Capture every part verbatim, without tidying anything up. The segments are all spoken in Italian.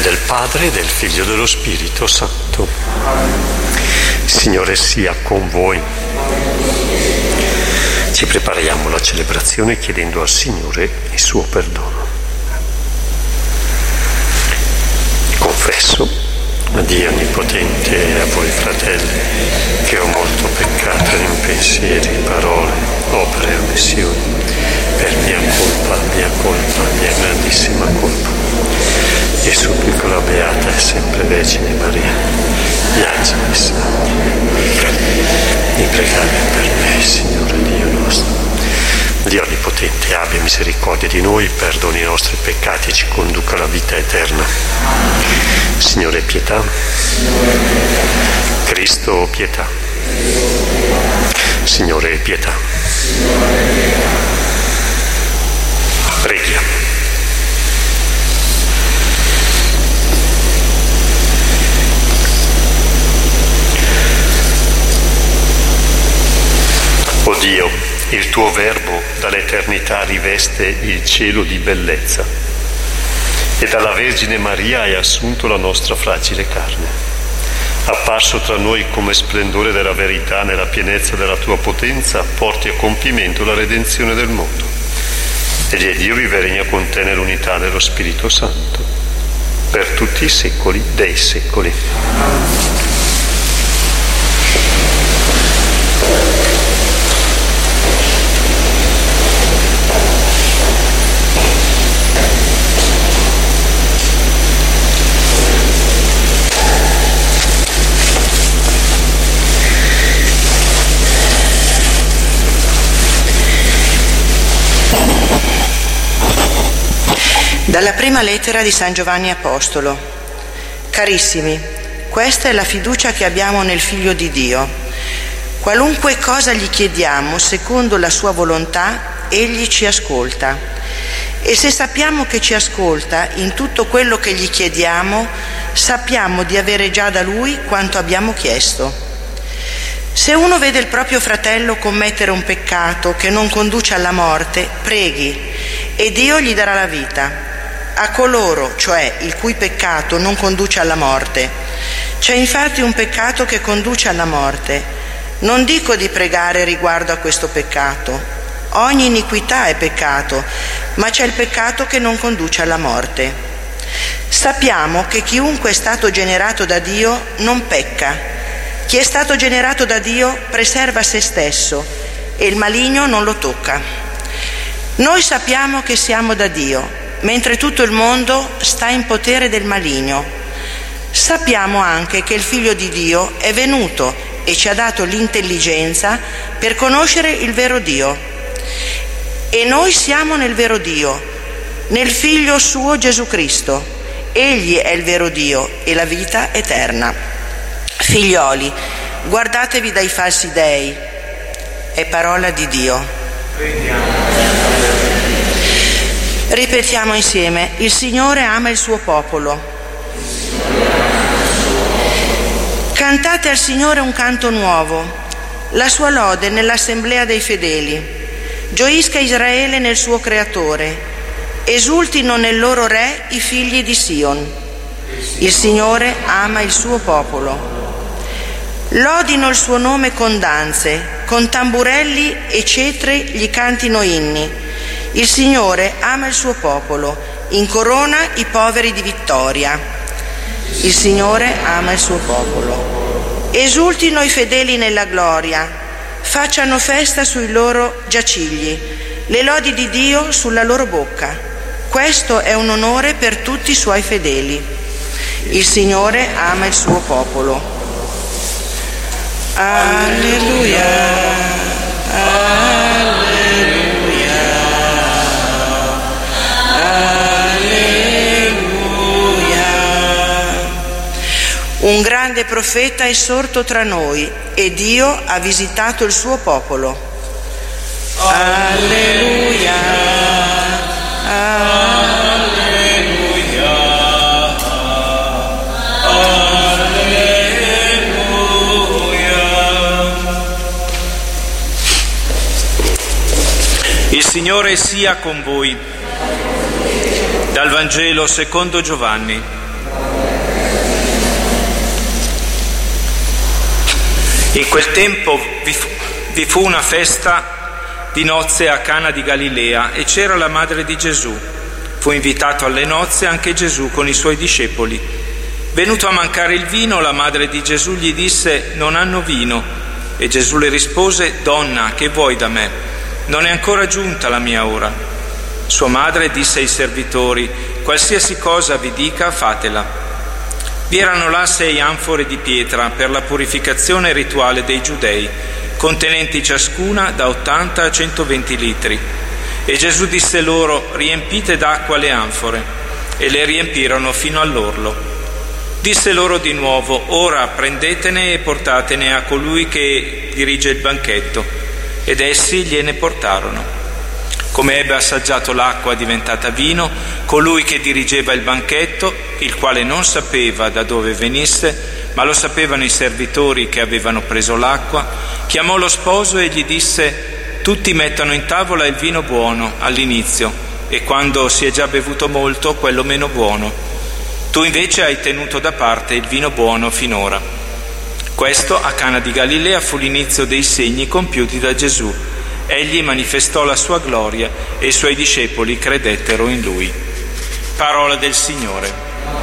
del Padre, del Figlio e dello Spirito Santo. Il Signore sia con voi. Ci prepariamo alla celebrazione chiedendo al Signore il suo perdono. Confesso a Dio Onnipotente e a voi fratelli che ho molto peccato in pensieri, parole, opere e omissioni, per mia colpa, mia colpa, mia grandissima colpa. E supplico la Beata e sempre Vergine Maria, gli angeli e i santi, di pregare per me, Signore Dio nostro. Dio Onnipotente abbia misericordia di noi, perdoni i nostri peccati e ci conduca alla vita eterna. Signore pietà. Cristo pietà. Signore pietà. Preghiamo. O Dio, il tuo Verbo dall'eternità riveste il cielo di bellezza e dalla Vergine Maria hai assunto la nostra fragile carne. Apparso tra noi come splendore della verità nella pienezza della tua potenza, porti a compimento la redenzione del mondo. Egli è Dio, vive e regna con te nell'unità dello Spirito Santo, per tutti i secoli dei secoli. Dalla prima lettera di San Giovanni Apostolo. Carissimi, questa è la fiducia che abbiamo nel Figlio di Dio. Qualunque cosa gli chiediamo, secondo la sua volontà, egli ci ascolta. E se sappiamo che ci ascolta in tutto quello che gli chiediamo, sappiamo di avere già da lui quanto abbiamo chiesto. Se uno vede il proprio fratello commettere un peccato che non conduce alla morte, preghi e Dio gli darà la vita. A coloro, cioè il cui peccato non conduce alla morte. C'è infatti un peccato che conduce alla morte. Non dico di pregare riguardo a questo peccato. Ogni iniquità è peccato, ma c'è il peccato che non conduce alla morte. Sappiamo che chiunque è stato generato da Dio non pecca. Chi è stato generato da Dio preserva se stesso e il maligno non lo tocca. Noi sappiamo che siamo da Dio, mentre tutto il mondo sta in potere del maligno. Sappiamo anche che il Figlio di Dio è venuto e ci ha dato l'intelligenza per conoscere il vero Dio. E noi siamo nel vero Dio, nel Figlio suo Gesù Cristo. Egli è il vero Dio e la vita eterna. Figlioli, guardatevi dai falsi dei. È parola di Dio. Ripetiamo insieme: il Signore ama il suo popolo. Cantate al Signore un canto nuovo, la sua lode nell'assemblea dei fedeli. Gioisca Israele nel suo creatore, esultino nel loro re i figli di Sion. Il Signore ama il suo popolo. Lodino il suo nome con danze, con tamburelli e cetri gli cantino inni. Il Signore ama il suo popolo, incorona i poveri di vittoria. Il Signore ama il suo popolo. Esultino i fedeli nella gloria, facciano festa sui loro giacigli, le lodi di Dio sulla loro bocca. Questo è un onore per tutti i suoi fedeli. Il Signore ama il suo popolo. Alleluia, alleluia. Un grande profeta è sorto tra noi e Dio ha visitato il suo popolo. Alleluia, alleluia, alleluia. Il Signore sia con voi. Dal Vangelo secondo Giovanni. In quel tempo vi fu, vi fu una festa di nozze a Cana di Galilea e c'era la madre di Gesù. Fu invitato alle nozze anche Gesù con i suoi discepoli. Venuto a mancare il vino, la madre di Gesù gli disse: non hanno vino. E Gesù le rispose: donna, che vuoi da me? Non è ancora giunta la mia ora. Sua madre disse ai servitori: qualsiasi cosa vi dica, fatela. Vi erano là sei anfore di pietra per la purificazione rituale dei giudei, contenenti ciascuna da ottanta a centoventi litri. E Gesù disse loro: riempite d'acqua le anfore. E le riempirono fino all'orlo. Disse loro di nuovo: ora prendetene e portatene a colui che dirige il banchetto. Ed essi gliene portarono. Come ebbe assaggiato l'acqua diventata vino, colui che dirigeva il banchetto, il quale non sapeva da dove venisse, ma lo sapevano i servitori che avevano preso l'acqua, chiamò lo sposo e gli disse: tutti mettono in tavola il vino buono all'inizio e quando si è già bevuto molto quello meno buono. Tu invece hai tenuto da parte il vino buono finora. Questo a Cana di Galilea fu l'inizio dei segni compiuti da Gesù. Egli manifestò la sua gloria e i suoi discepoli credettero in lui. Parola del Signore.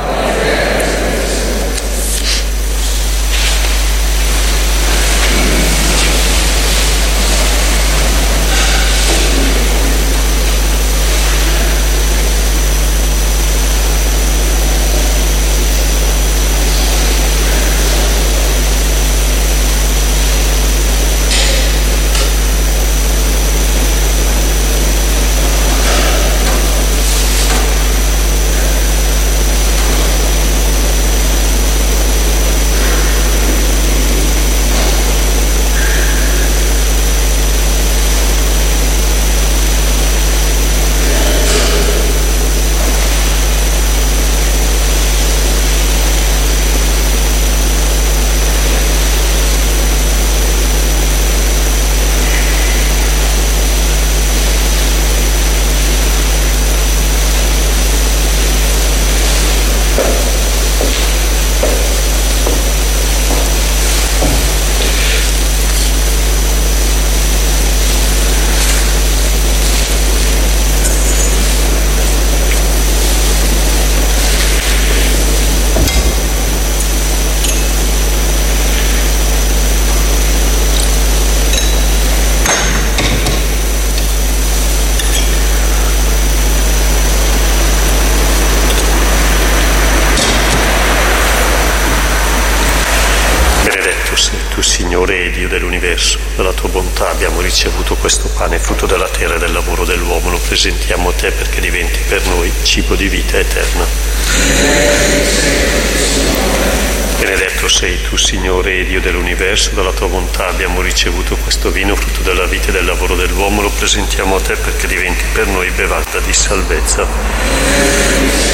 Signore Dio dell'universo, dalla tua bontà abbiamo ricevuto questo pane, frutto della terra e del lavoro dell'uomo. Lo presentiamo a te perché diventi per noi cibo di vita eterna. Benedetto sei tu, Signore Dio dell'universo, dalla tua bontà abbiamo ricevuto questo vino, frutto della vita e del lavoro dell'uomo. Lo presentiamo a te perché diventi per noi bevanda di salvezza.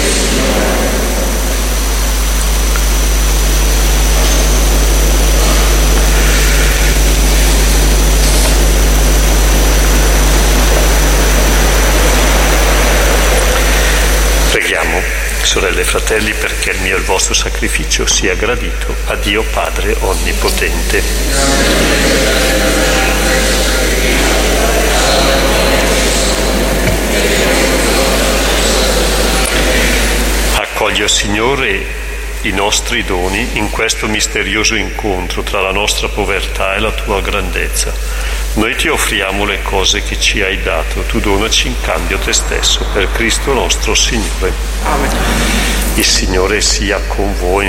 Preghiamo, sorelle e fratelli, perché il mio e il vostro sacrificio sia gradito a Dio Padre Onnipotente. Accoglie, Signore, i nostri doni in questo misterioso incontro tra la nostra povertà e la tua grandezza. Noi ti offriamo le cose che ci hai dato, tu donaci in cambio te stesso, per Cristo nostro Signore. Amen. Il Signore sia con voi.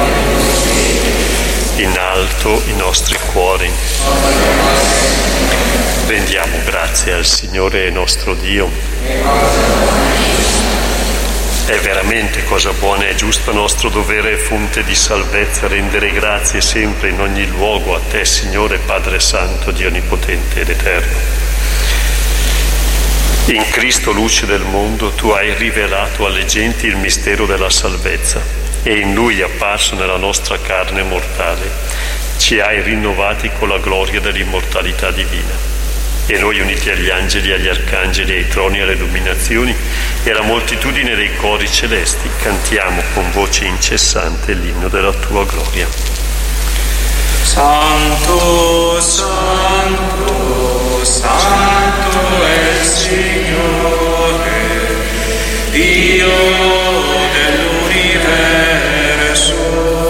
In alto i nostri cuori. Rendiamo grazie al Signore nostro Dio. È veramente cosa buona e giusta, nostro dovere e fonte di salvezza, rendere grazie sempre in ogni luogo a te, Signore Padre Santo, Dio Onnipotente ed Eterno. In Cristo, luce del mondo, tu hai rivelato alle genti il mistero della salvezza e in Lui, apparso nella nostra carne mortale, ci hai rinnovati con la gloria dell'immortalità divina. E noi, uniti agli angeli, agli arcangeli, ai troni, alle illuminazioni e alla moltitudine dei cori celesti, cantiamo con voce incessante l'inno della tua gloria. Santo, Santo, Santo è il Signore, Dio dell'universo,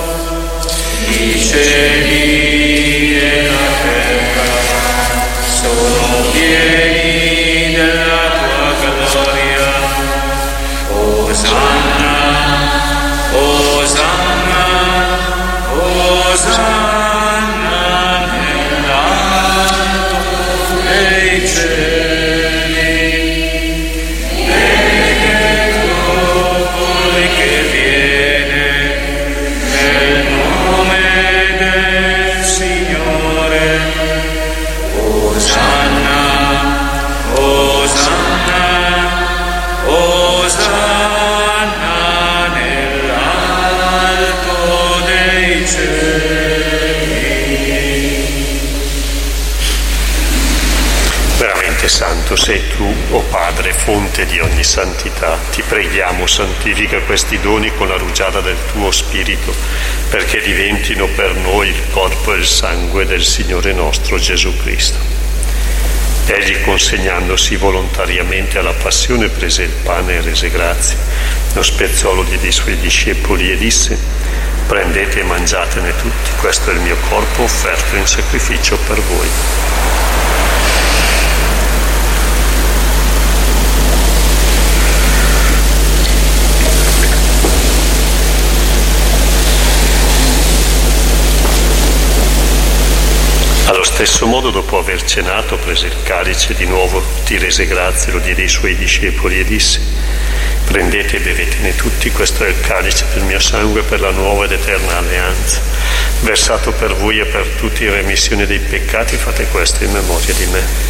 i cieli e la terra sono pieni della tua gloria. Osanna, Osanna, Osanna nell'alto dei cieli. Ecco colui che viene nel nome del Signore. Osanna, Osanna, Osanna nell'alto dei cieli. Veramente santo sei tu, o Padre, fonte di ogni santità. Ti preghiamo, santifica questi doni con la rugiada del tuo Spirito, perché diventino per noi il corpo e il sangue del Signore nostro Gesù Cristo. Egli, consegnandosi volontariamente alla passione, prese il pane e rese grazie, lo spezzò, lo diede ai suoi discepoli e disse: prendete e mangiatene tutti, questo è il mio corpo offerto in sacrificio per voi. Allo stesso modo, dopo aver cenato, prese il calice di nuovo, ti rese grazie, lo diede ai suoi discepoli e disse: prendete e bevetene tutti, questo è il calice del mio sangue per la nuova ed eterna alleanza, versato per voi e per tutti in remissione dei peccati. Fate questo in memoria di me.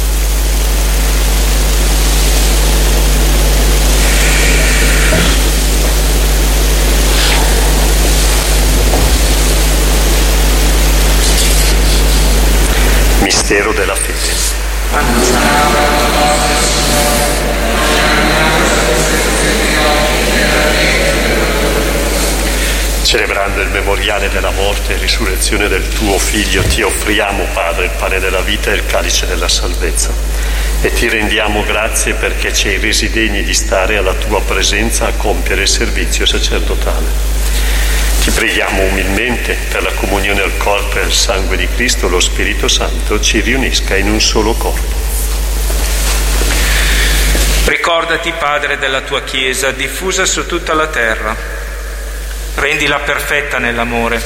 Mistero della fede. Celebrando il memoriale della morte e risurrezione del tuo Figlio, ti offriamo, Padre, il pane della vita e il calice della salvezza, e ti rendiamo grazie perché ci hai resi degni di stare alla tua presenza a compiere il servizio sacerdotale. Ti preghiamo umilmente per la comunione al corpo e al sangue di Cristo, lo Spirito Santo ci riunisca in un solo corpo. Ricordati, Padre, della tua Chiesa diffusa su tutta la terra. Rendila perfetta nell'amore,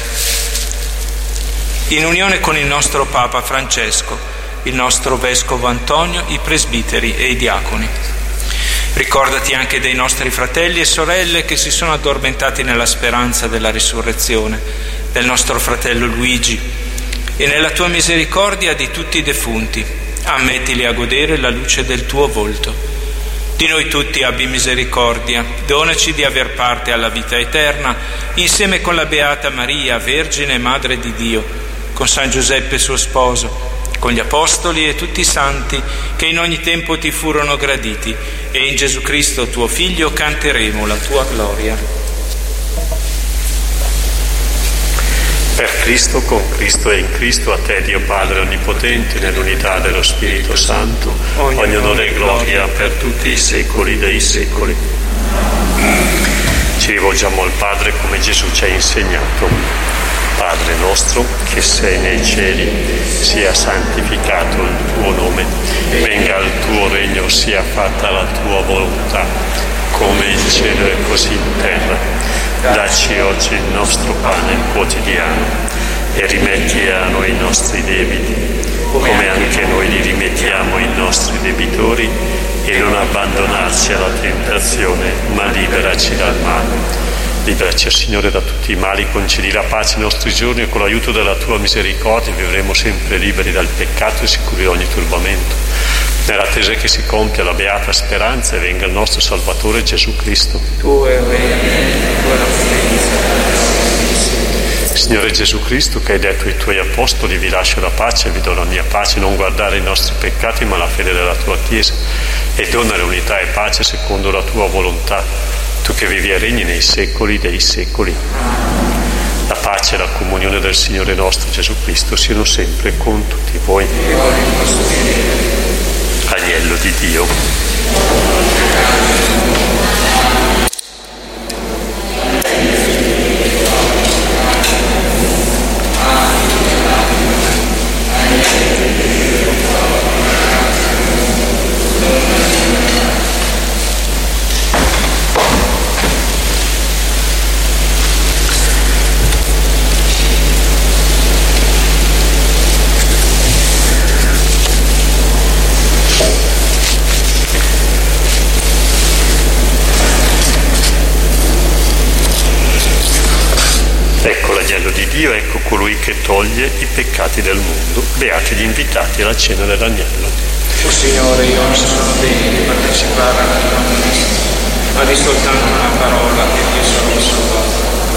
in unione con il nostro Papa Francesco, il nostro Vescovo Antonio, i presbiteri e i diaconi. Ricordati anche dei nostri fratelli e sorelle che si sono addormentati nella speranza della risurrezione, del nostro fratello Luigi, e nella tua misericordia di tutti i defunti. Ammettili a godere la luce del tuo volto. Di noi tutti abbi misericordia, donaci di aver parte alla vita eterna, insieme con la Beata Maria, Vergine e Madre di Dio, con San Giuseppe suo sposo, con gli Apostoli e tutti i santi che in ogni tempo ti furono graditi, e in Gesù Cristo tuo Figlio canteremo la tua gloria. Per Cristo, con Cristo e in Cristo, a te, Dio Padre Onnipotente, nell'unità dello Spirito Santo, ogni onore e gloria per tutti i secoli dei secoli. Ci rivolgiamo al Padre come Gesù ci ha insegnato. Padre nostro, che sei nei cieli, sia santificato il tuo nome, venga il tuo regno, sia fatta la tua volontà, come in cielo e così in terra. Dacci oggi il nostro pane quotidiano e rimetti a noi i nostri debiti, come anche noi li rimettiamo ai nostri debitori, e non abbandonarci alla tentazione, ma liberaci dal male. Liberaci, Signore, da tutti i mali, concedi la pace ai nostri giorni, e con l'aiuto della tua misericordia vivremo sempre liberi dal peccato e sicuri da ogni turbamento, nell'attesa che si compia la beata speranza e venga il nostro Salvatore Gesù Cristo. Tu è il regno, tu è la potenza. Signore Gesù Cristo, che hai detto ai tuoi apostoli: vi lascio la pace, vi do la mia pace, non guardare i nostri peccati ma la fede della tua Chiesa, e dona unità e pace secondo la tua volontà, tu che vivi e regni nei secoli dei secoli. La pace e la comunione del Signore nostro Gesù Cristo siano sempre con tutti voi. Agnello di Dio. Ecco l'agnello di Dio, ecco colui che toglie i peccati del mondo. Beati gli invitati alla cena dell'agnello. O Signore, io non sono degno di partecipare alla tua messa, ma di soltanto una parola e io sono salvato.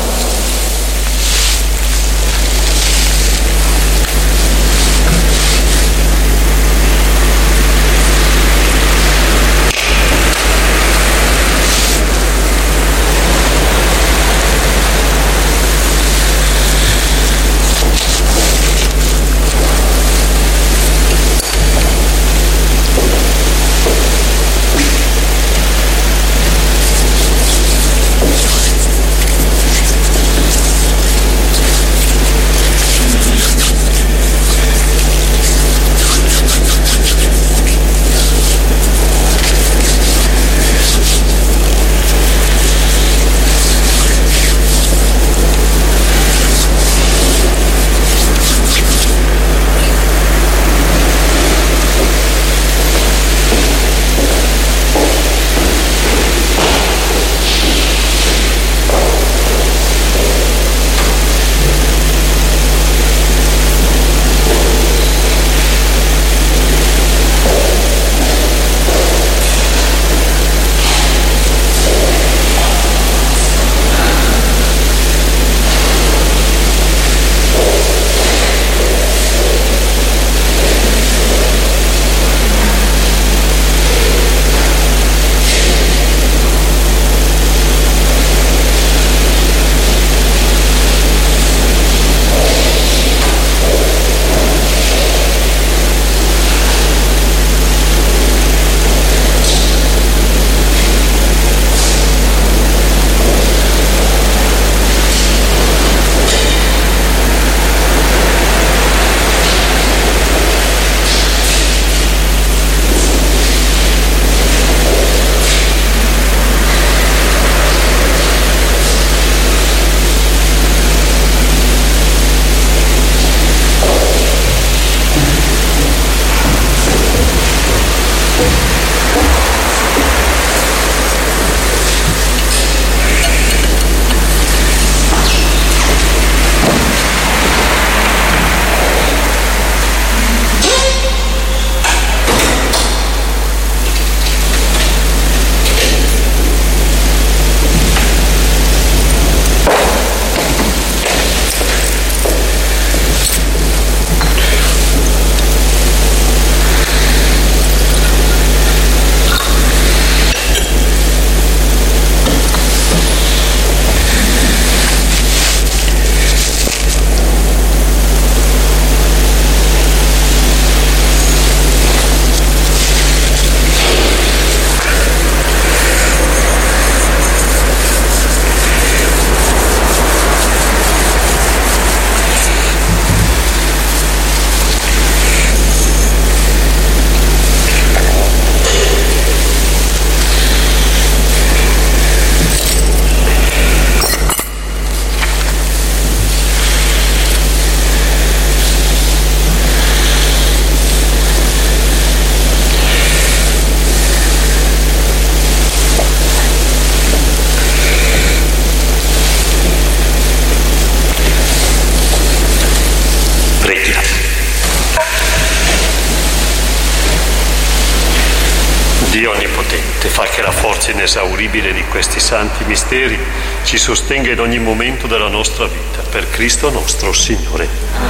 Dio Onnipotente, fa che la forza inesauribile di questi santi misteri ci sostenga in ogni momento della nostra vita, per Cristo nostro Signore.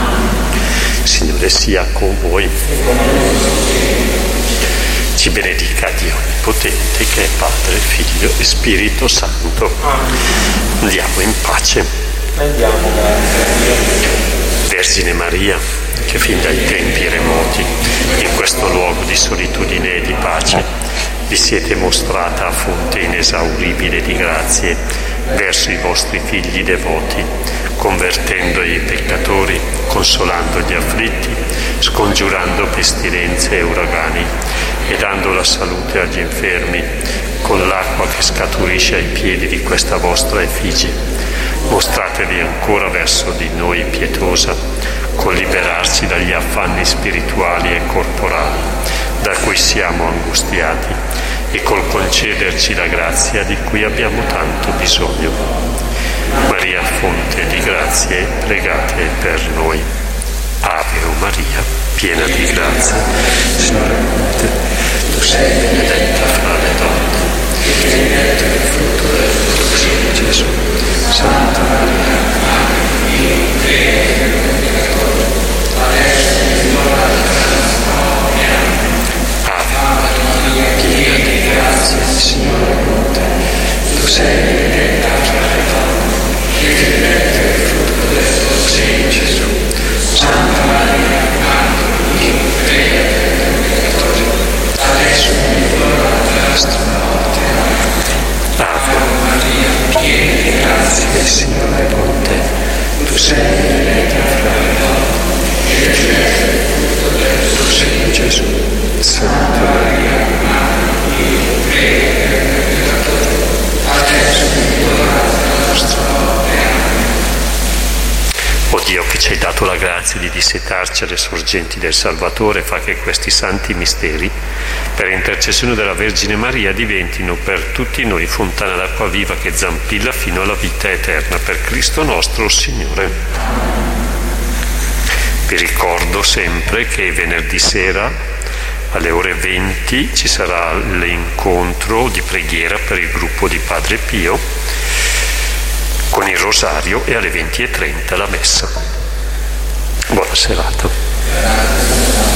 Signore sia con voi. Ci benedica Dio Onnipotente, che è Padre, Figlio e Spirito Santo. Andiamo in pace. Andiamo, Vergine Maria, che fin dai tempi remoti, in questo luogo di solitudine e di pace, vi siete mostrata fonte inesauribile di grazie verso i vostri figli devoti, convertendo i peccatori, consolando gli afflitti, scongiurando pestilenze e uragani e dando la salute agli infermi con l'acqua che scaturisce ai piedi di questa vostra effigie. Mostratevi ancora verso di noi pietosa, col liberarci dagli affanni spirituali e corporali da cui siamo angustiati e col concederci la grazia di cui abbiamo tanto bisogno. Maria, fonte di grazie, pregate per noi. Ave o Maria, piena di grazia, Signore è con te. Tu sei benedetta fra le donne, e benedetto è il frutto del tuo seno, Gesù. Santa Maria, Dio, prega per noi peccatori, adesso e nell'ora della nostra morte. Ave Maria, piena di grazia, il Signore è con te. Tu sei benedetta fra le donne, e benedetto è il frutto del tuo seno, Gesù. Santa Maria, Dio, prega per noi peccatori, adesso e nell'ora della nostra morte. Ave Maria, piena di grazia, il Signore è con te. Tu sei benedetta fra le donne, e benedetto è il frutto del tuo seno, Gesù. Santa Maria, Dio, prega per noi peccatori, adesso e nell'ora della nostra morte. O Dio, che ci hai dato la grazia di dissetarci alle sorgenti del Salvatore, fa che questi santi misteri, per intercessione della Vergine Maria, diventino per tutti noi fontana d'acqua viva che zampilla fino alla vita eterna, per Cristo nostro Signore. Vi ricordo sempre che venerdì sera alle ore venti ci sarà l'incontro di preghiera per il gruppo di Padre Pio con il rosario e alle venti e trenta la messa. Buona serata.